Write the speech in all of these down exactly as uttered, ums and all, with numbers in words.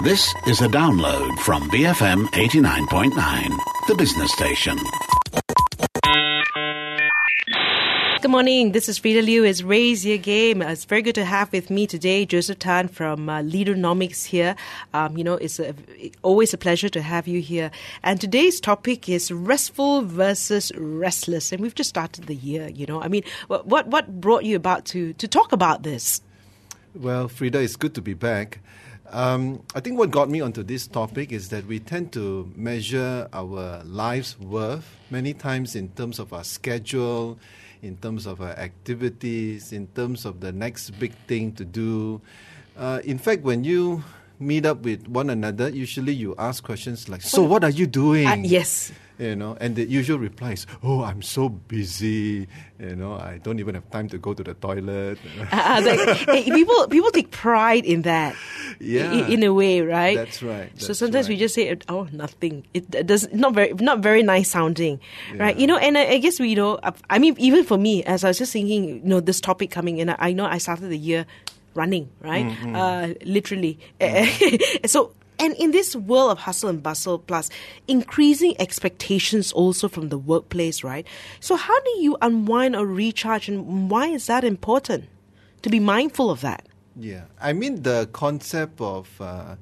This is a download from B F M eighty-nine point nine, the business station. Good morning. This is Frida Liu. It's Raise Your Game. It's very good to have with me today Joseph Tan from uh, Leaderonomics here. Um, you know, it's a, always a pleasure to have you here. And today's topic is restful versus restless. And we've just started the year, you know. I mean, what what, what brought you about to, to talk about this? Well, Frida, it's good to be back. Um, I think what got me onto this topic is that we tend to measure our life's worth many times in terms of our schedule, in terms of our activities, in terms of the next big thing to do. Uh, in fact, when you meet up with one another, usually you ask questions like, so what are you doing? Uh, yes. You know, and the usual reply is, oh, I'm so busy. You know, I don't even have time to go to the toilet. uh, like, hey, people people take pride in that. Yeah, in, in a way, right? That's right. That's so sometimes right. we just say, "Oh, nothing." It does not very not very nice sounding, yeah. Right? You know, and I, I guess we, you know, I mean, even for me, as I was just thinking, you know, this topic coming in, I, I know I started the year running, right? Mm-hmm. Uh, literally, mm-hmm. so. And in this world of hustle and bustle, plus increasing expectations also from the workplace, right? So how do you unwind or recharge, and why is that important to be mindful of that? Yeah, I mean the concept of uh,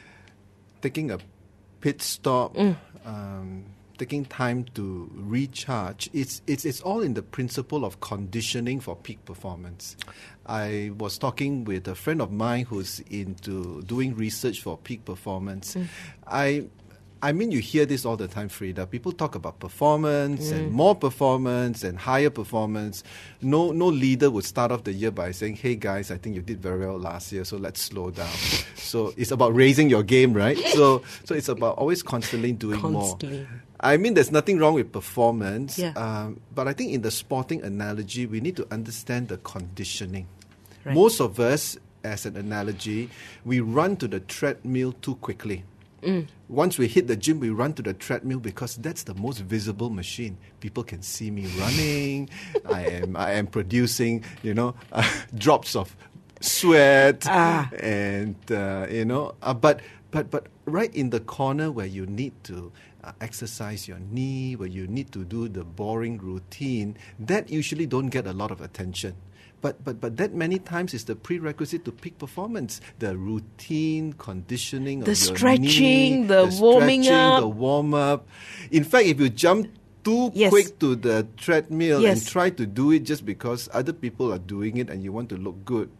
taking a pit stop, mm. um, taking time to recharge, it's, it's, it's all in the principle of conditioning for peak performance. I was talking with a friend of mine who's into doing research for peak performance. Mm. I I mean, you hear this all the time, Frida. People talk about performance mm. and more performance and higher performance. No no leader would start off the year by saying, hey guys, I think you did very well last year, so let's slow down. So it's about raising your game, right? So so it's about always constantly doing constantly. more. I mean, there's nothing wrong with performance, yeah. um, but I think in the sporting analogy, we need to understand the conditioning. Right. Most of us, as an analogy, we run to the treadmill too quickly. Mm. Once we hit the gym, we run to the treadmill because that's the most visible machine. People can see me running. I am I am producing, you know, uh, drops of sweat, ah. and uh, you know, uh, but but but right in the corner where you need to uh, exercise your knee, where you need to do the boring routine, that usually don't get a lot of attention. But but but that many times is the prerequisite to peak performance. The routine conditioning, the of your stretching, knee, the, the warming stretching, up, the warm up. In fact, if you jump too yes. quick to the treadmill yes. and try to do it just because other people are doing it and you want to look good,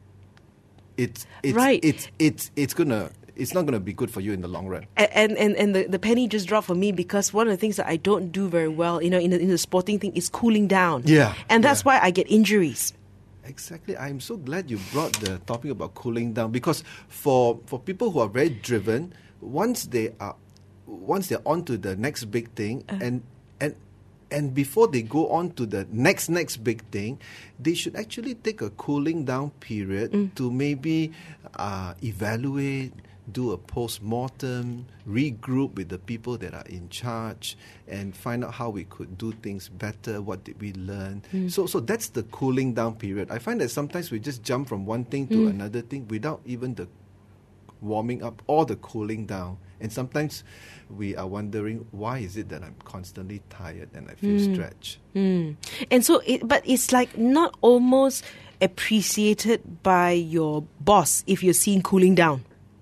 it's it's right. it's it's it's gonna. It's not going to be good for you in the long run. And and, and the, the penny just dropped for me because one of the things that I don't do very well, you know, in the, in the sporting thing is cooling down. Yeah. And that's yeah. why I get injuries. Exactly. I'm so glad you brought the topic about cooling down because for for people who are very driven, once they are once they're on to the next big thing uh. and and and before they go on to the next next big thing, they should actually take a cooling down period mm. to maybe uh, evaluate, do a post-mortem, regroup with the people that are in charge and find out how we could do things better, what did we learn. Mm. So so that's the cooling down period. I find that sometimes we just jump from one thing to mm. another thing without even the warming up or the cooling down. And sometimes we are wondering, why is it that I'm constantly tired and I feel mm. stretched? Mm. And so, it, but it's like not almost appreciated by your boss if you're seen cooling down.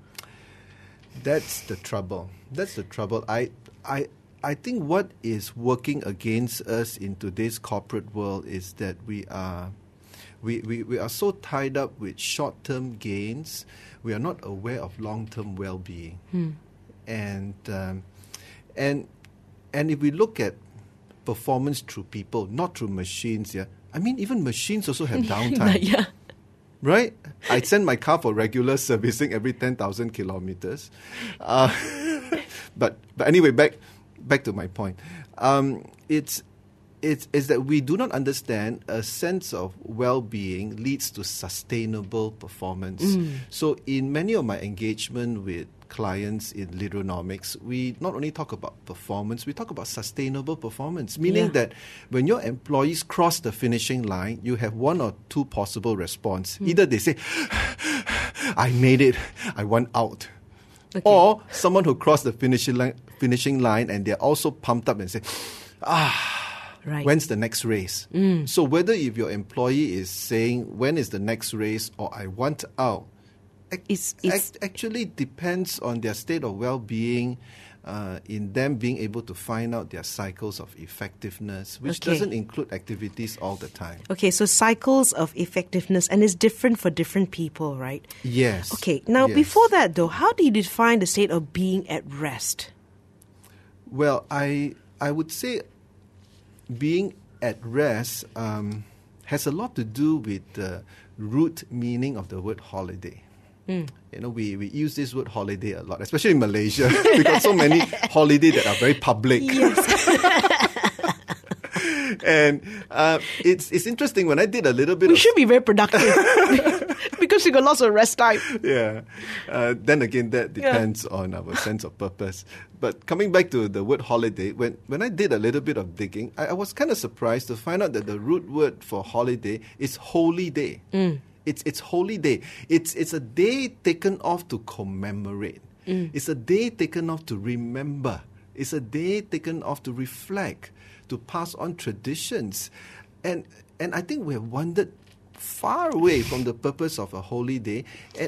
That's the trouble. That's the trouble. I, I, I think what is working against us in today's corporate world is that we are, we, we, we are so tied up with short-term gains. We are not aware of long-term well-being, hmm. and um, and and if we look at performance through people, not through machines, yeah. I mean, even machines also have downtime. Yeah. Right? I send my car for regular servicing every ten thousand kilometers. Uh, but but anyway, back back to my point. Um, it's it's is that we do not understand a sense of well-being leads to sustainable performance. Mm. So in many of my engagement with clients in Leaderonomics, we not only talk about performance, we talk about sustainable performance, meaning yeah. that when your employees cross the finishing line, you have one or two possible response. Mm. Either they say, I made it, I want out. Okay. Or someone who crossed the finishing line, finishing line and they're also pumped up and say, ah, Right. when's the next race? Mm. So whether if your employee is saying, when is the next race, or I want out, ac- It's- it's- ac- actually depends on their state of well-being, uh, in them being able to find out their cycles of effectiveness, which Okay. doesn't include activities all the time. Okay, so cycles of effectiveness, and it's different for different people, right? Yes. Okay, now Yes. before that though, how do you define the state of being at rest? Well, I I would say being at rest um, has a lot to do with the root meaning of the word holiday. Mm. You know, we, we use this word holiday a lot, especially in Malaysia. We got so many holidays that are very public. Yes. And uh, it's it's interesting when I did a little bit We of should be very productive because we got lots of rest time. yeah. Uh, then again, that depends on our sense of purpose. But coming back to the word holiday, when, when I did a little bit of digging, I, I was kind of surprised to find out that the root word for holiday is holy day. Mm. It's it's holy day. It's it's a day taken off to commemorate. Mm. It's a day taken off to remember. It's a day taken off to reflect, to pass on traditions. And and I think we have wandered far away from the purpose of a holy day. And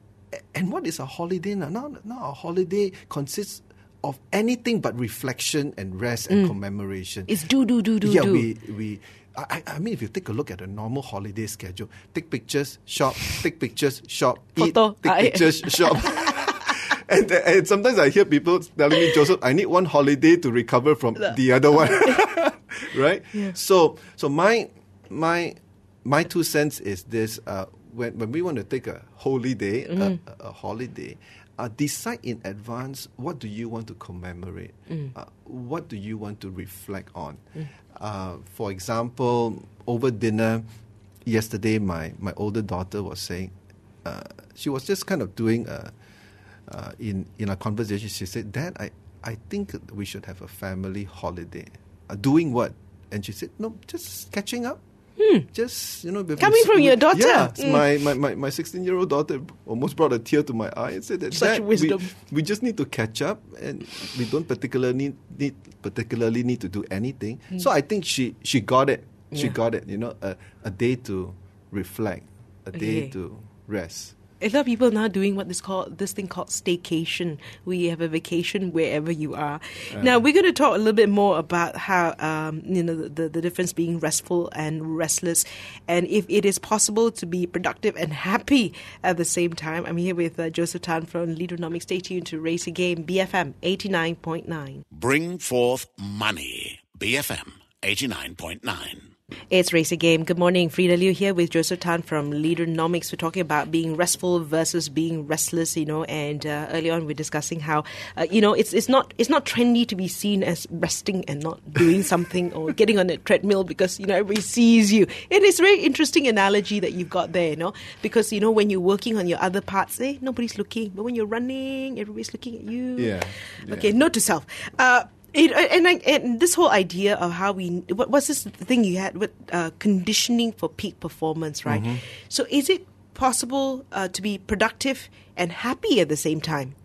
and what is a holiday now? Now, now a holiday consists of anything but reflection and rest and commemoration. It's do, do, do, do, yeah, do. we we. I, I mean, if you take a look at a normal holiday schedule, take pictures, shop, take pictures, shop, Photo. eat, take I- pictures, shop. And, and sometimes I hear people telling me, Joseph, I need one holiday to recover from the other one, right? Yeah. So, so my my my two cents is this: uh, when when we want to take a holy day, Mm. a, a holiday, uh, decide in advance what do you want to commemorate, Mm. uh, what do you want to reflect on. Uh, for example, over dinner yesterday, my my older daughter was saying, uh, she was just kind of doing a. Uh, in in a conversation, she said, "Dad, I, I think we should have a family holiday. Uh, doing what?" And she said, "No, just catching up. Just you know, we've been Coming s- from we- your daughter. Yeah, Mm. my my my my sixteen-year-old daughter almost brought a tear to my eye and said that Such "Dad, wisdom. We, we just need to catch up, and we don't particularly need, need particularly need to do anything." So I think she she got it. She Yeah. got it. You know, a a day to reflect, a day Okay. to rest. A lot of people now doing what this called this thing called staycation, where you have a vacation wherever you are. Now we're going to talk a little bit more about how um, you know the, the difference being restful and restless, and if it is possible to be productive and happy at the same time. I'm here with uh, Joseph Tan from Leaderonomics. Stay tuned to Race Game, B F M eighty-nine point nine. Bring forth money. B F M eighty-nine point nine. It's Race Game. Good morning. Frida Liu here with Joseph Tan from Leaderonomics. We're talking about being restful versus being restless, you know, and uh, early on we're discussing how, uh, you know, it's it's not it's not trendy to be seen as resting and not doing something or getting on a treadmill because, you know, everybody sees you. It is a very interesting analogy that you've got there, you know, because, you know, when you're working on your other parts, eh, nobody's looking. But when you're running, everybody's looking at you. Yeah, yeah. Okay, note to self. Uh, It, and, I, and this whole idea of how we, what, what's this thing you had with uh, conditioning for peak performance, right? Mm-hmm. So is it possible uh, to be productive and happy at the same time?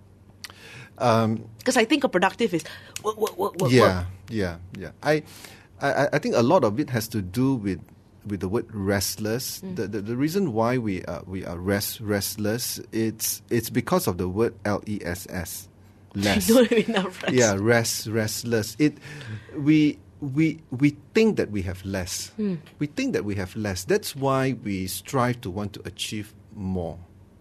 Because I think a productive is work, work, work, work, yeah, work. yeah, yeah. I, I, I think a lot of it has to do with with the word restless. Mm. The, the the reason why we are we are rest restless, it's it's because of the word L E S S, less. Not enough rest. Yeah, rest, restless. It, we we we think that we have less. Mm. We think that we have less. That's why we strive to want to achieve more.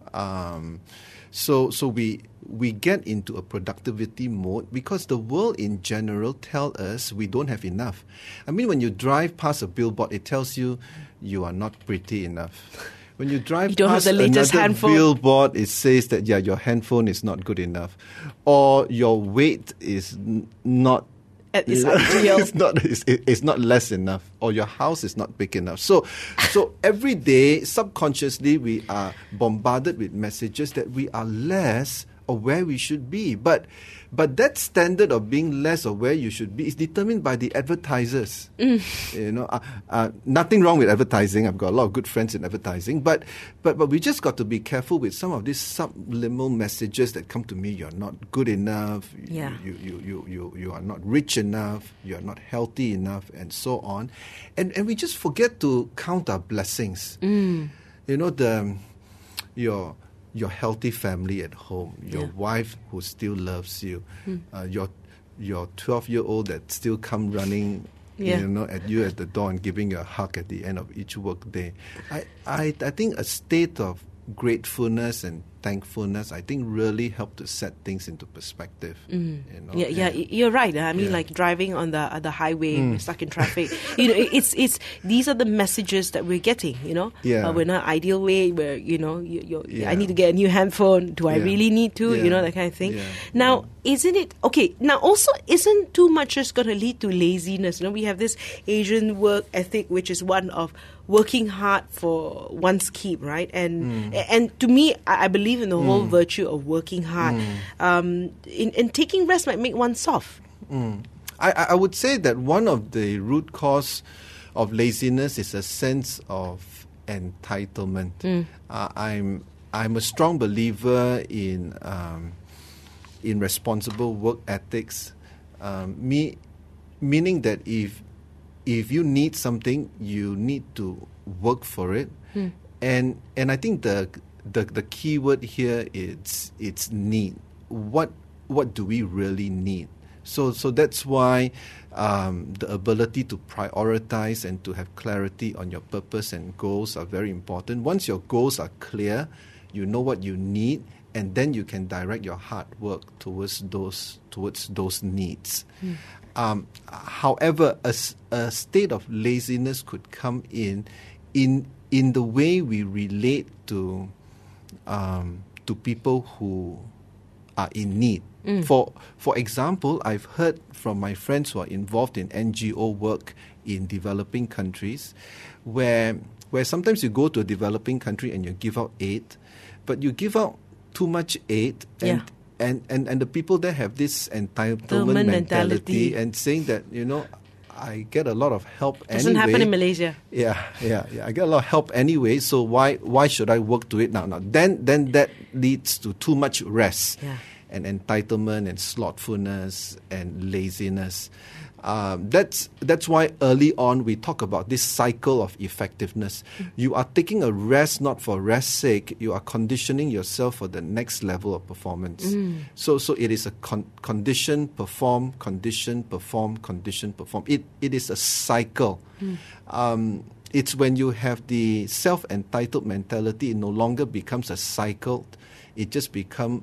Um, so so we we get into a productivity mode because the world in general tell us we don't have enough. I mean, when you drive past a billboard, it tells you you are not pretty enough. When you drive You don't have past the latest another handphone. billboard, it says that yeah, your handphone is not good enough, or your weight is n- not. At its ideal. it's not. It's, it's not less enough, or your house is not big enough. So, so every day, subconsciously, we are bombarded with messages that we are less of where we should be. But but that standard of being less of where you should be is determined by the advertisers. Mm. You know, uh, uh, nothing wrong with advertising. I've got a lot of good friends in advertising, but but but we just got to be careful with some of these subliminal messages that come to me. You're not good enough. Yeah. You you you you you are not rich enough. You are not healthy enough, and so on. And and we just forget to count our blessings. Mm. You know, the your your healthy family at home, your Yeah. wife who still loves you, Mm. uh, your your twelve-year-old that still come running, Yeah. you know, at you at the door and giving you a hug at the end of each work day. I, I, I think a state of gratefulness and thankfulness, I think, really help to set things into perspective. Mm. You know? Yeah, yeah, y- you're right. I mean, Yeah. like driving on the uh, the highway, Mm. we're stuck in traffic. You know, it- it's it's these are the messages that we're getting. You know, Yeah. uh, we're not ideal way where you know you, you're, Yeah. I need to get a new handphone. Do I Yeah. really need to? You Yeah. know, that kind of thing. Yeah. Now, isn't it okay? Now, also, isn't too much just going to lead to laziness? You know, we have this Asian work ethic, which is one of working hard for one's keep, right? And Mm. and to me, I, I believe in the whole virtue of working hard. Mm. Um, in, in taking rest might make one soft. Mm. I, I would say that one of the root cause of laziness is a sense of entitlement. Mm. Uh, I'm I'm a strong believer in um, in responsible work ethics. Um, me, meaning that if if you need something, you need to work for it. Mm. And and I think the the the key word here is it's need. What what do we really need? So so that's why um, the ability to prioritize and to have clarity on your purpose and goals are very important. Once your goals are clear, you know what you need, and then you can direct your hard work towards those towards those needs. Mm. Um, however, a, a state of laziness could come in in in the way we relate to um, to people who are in need. Mm. For for example, I've heard from my friends who are involved in N G O work in developing countries, where where sometimes you go to a developing country and you give out aid, but you give out too much aid, and Yeah. and, and, and the people there have this entitlement Entitlement mentality, mentality. and saying that, you know, I get a lot of help Doesn't anyway. happen in Malaysia. Yeah, yeah, yeah. I get a lot of help anyway, so why why should I work to it now? Now then then that leads to too much rest. Yeah. And entitlement and slothfulness and laziness. Um, that's that's why early on we talk about this cycle of effectiveness. Mm. You are taking a rest not for rest's sake. You are conditioning yourself for the next level of performance. Mm. So so it is a con- condition, perform, condition, perform, condition, perform. It it is a cycle. Mm. Um, it's when you have the self-entitled mentality, it no longer becomes a cycle. It just becomes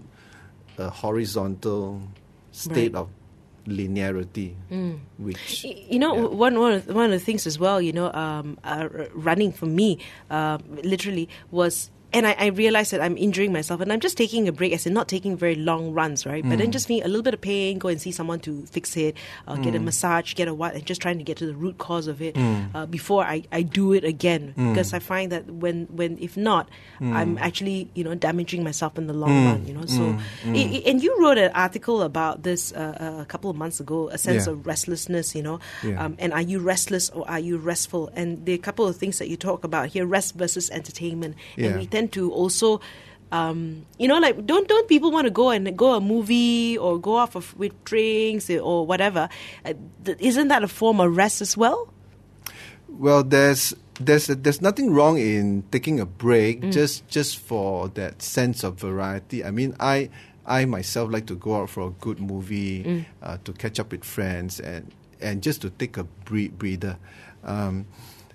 a horizontal state Right. of linearity, Mm. which Y- You know, yeah. one one of, one of the things as well, you know, um, uh, r- running for me, uh, literally was. And I, I realized that I'm injuring myself, and I'm just taking a break, as in not taking very long runs, right? But then just feeling a little bit of pain, go and see someone to fix it, uh, get a massage, get a what, and just trying to get to the root cause of it uh, before I, I do it again. Because I find that when, when if not, I'm actually, you know, damaging myself in the long run, you know. So, I- I- and you wrote an article about this uh, a couple of months ago, a sense Yeah. of restlessness, you know. Yeah. Um, and are you restless or are you restful? And there are a couple of things that you talk about here: rest versus entertainment. Yeah. And we tend to also, um, you know, like don't don't people want to go and go a movie or go off of, with drinks or whatever? Uh, th- isn't that a form of rest as well? Well, there's there's there's nothing wrong in taking a break just just for that sense of variety. I mean, I I myself like to go out for a good movie, uh, to catch up with friends, and and just to take a bre- breather. Um,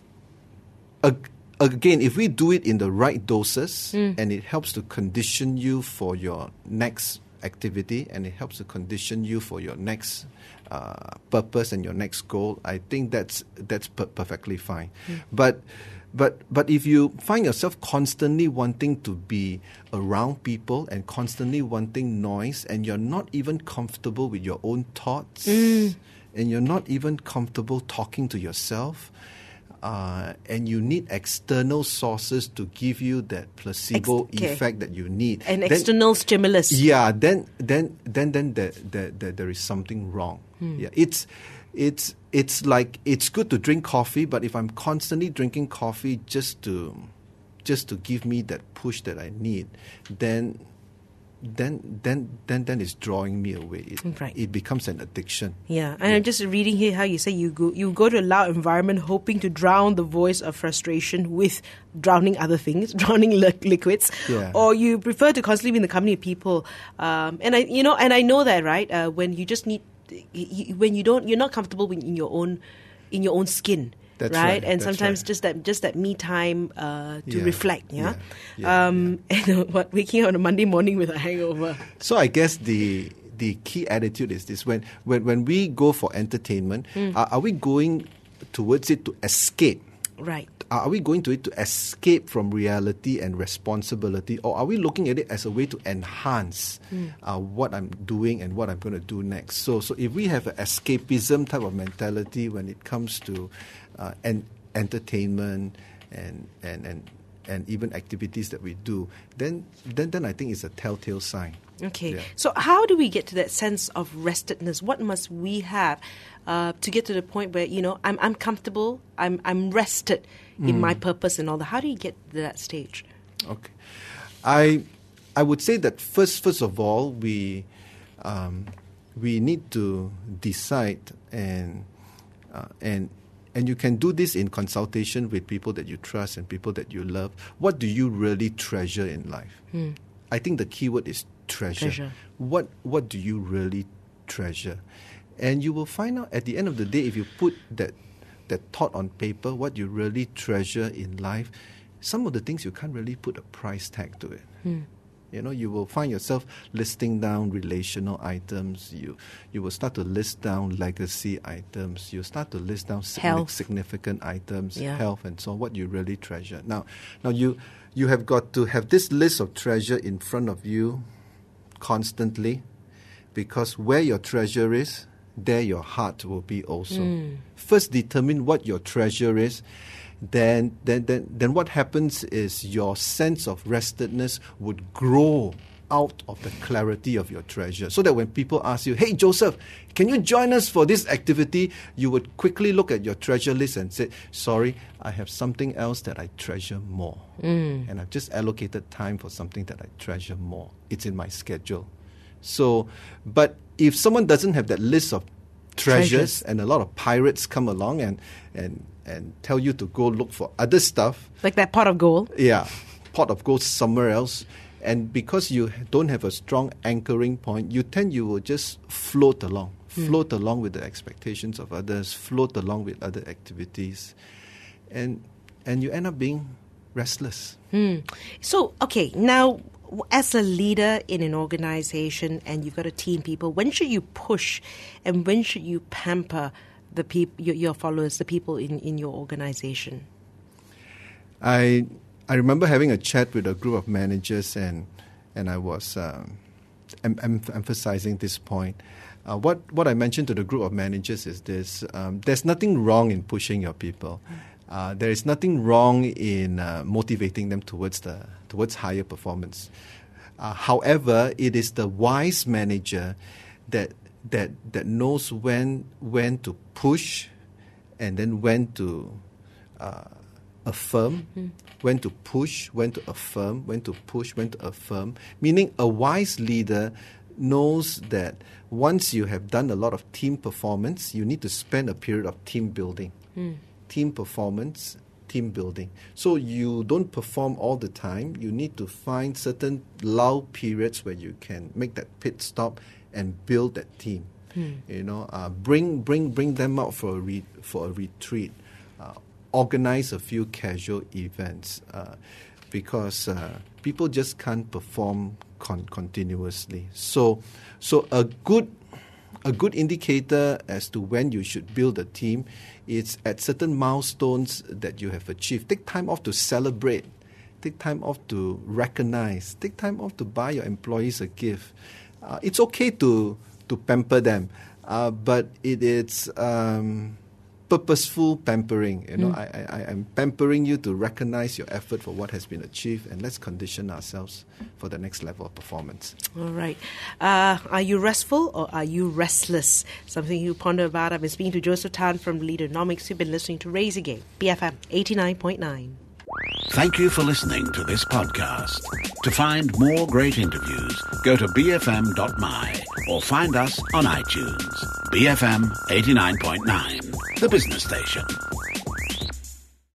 ag- again, if we do it in the right doses, and it helps to condition you for your next activity, and it helps to condition you for your next uh, purpose and your next goal, I think that's that's per- perfectly fine. But but but if you find yourself constantly wanting to be around people and constantly wanting noise, and you're not even comfortable with your own thoughts, and you're not even comfortable talking to yourself, uh, and you need external sources to give you that placebo Ex- okay. effect that you need. An then, external stimulus. Yeah, then then then then there, there, there, there is something wrong. Hmm. Yeah, it's it's it's like it's good to drink coffee, but if I'm constantly drinking coffee just to just to give me that push that I need, then then then then then it's drawing me away. It, Right. it becomes an addiction. Yeah, and I'm just reading here how you say you go you go to a loud environment hoping to drown the voice of frustration with drowning other things, drowning li- liquids, Yeah. or you prefer to constantly be in the company of people. Um, and I, you know, and I know that, right? Uh, when you just need, y- y- when you don't, you're not comfortable in in your own, in your own skin. That's right? right, And that's sometimes right. just that just that me time uh, to Yeah, reflect, yeah. yeah, yeah, um, And what waking up on a Monday morning with a hangover. So I guess the the key attitude is this: when when, when we go for entertainment, Hmm. are, are we going towards it to escape? Right. Are we going to it to escape from reality and responsibility, or are we looking at it as a way to enhance uh, what I'm doing and what I'm going to do next? So, so if we have an escapism type of mentality when it comes to uh, en- entertainment and and and and even activities that we do, then then then I think it's a telltale sign. Okay. Yeah. So how do we get to that sense of restedness? What must we have uh, to get to the point where, you know, I'm I'm comfortable, I'm I'm rested in my purpose and all that? How do you get to that stage? Okay, I I would say that first first of all we um, we need to decide and uh, and and you can do this in consultation with people that you trust and people that you love. What do you really treasure in life? I think the key word is treasure. Treasure. What what do you really treasure? And you will find out at the end of the day, if you put that that thought on paper, what you really treasure in life, some of the things you can't really put a price tag to it. You know, you will find yourself listing down relational items. You you will start to list down legacy items. You start to list down signi- Health. significant items, Yeah. health, and so on. What you really treasure. Now, now you you have got to have this list of treasure in front of you constantly, because where your treasure is, there your heart will be also. First, determine what your treasure is. Then, then, then, then what happens is your sense of restedness would grow out of the clarity of your treasure. So that when people ask you, "Hey, Joseph, can you join us for this activity?" you would quickly look at your treasure list and say, "Sorry, I have something else that I treasure more. And I've just allocated time for something that I treasure more. It's in my schedule." So, but if someone doesn't have that list of treasures, Treasures. and a lot of pirates come along and, and, and tell you to go look for other stuff, Like that pot of gold. yeah, pot of gold somewhere else, and because you don't have a strong anchoring point, you tend you will just float along, float along with the expectations of others, float along with other activities, and and you end up being restless. So, okay, now w- as a leader in an organization and you've got a team people, when should you push and when should you pamper the peop- your, your followers, the people in, in your organization? I I remember having a chat with a group of managers, and and I was um, em- em- emphasizing this point. Uh, what what I mentioned to the group of managers is this: um, there's nothing wrong in pushing your people. Uh, there is nothing wrong in uh, motivating them towards the towards higher performance. Uh, however, it is the wise manager that that that knows when when to push, and then when to uh, affirm, when to push, when to affirm, when to push, when to affirm. Meaning, a wise leader knows that once you have done a lot of team performance, you need to spend a period of team building. Team performance, team building. So you don't perform all the time. You need to find certain lull periods where you can make that pit stop and build that team. You know, uh, bring bring bring them out for a re- for a retreat. Uh, organize a few casual events, uh, because uh, people just can't perform con- continuously. So, so a good a good indicator as to when you should build a team is at certain milestones that you have achieved. Take time off to celebrate. Take time off to recognize. Take time off to buy your employees a gift. Uh, it's okay to to pamper them, uh, but it is. Um, purposeful pampering. You know, Mm. I, I, I'm pampering you to recognize your effort for what has been achieved, and let's condition ourselves for the next level of performance. All right. Uh, are you restful or are you restless? Something you ponder about. I've been speaking to Joseph Tan from Leadernomics. You've been listening to Raise Again, B F M eighty-nine point nine. Thank you for listening to this podcast. To find more great interviews, go to b f m dot m y or find us on iTunes. B F M eighty-nine point nine, the business station.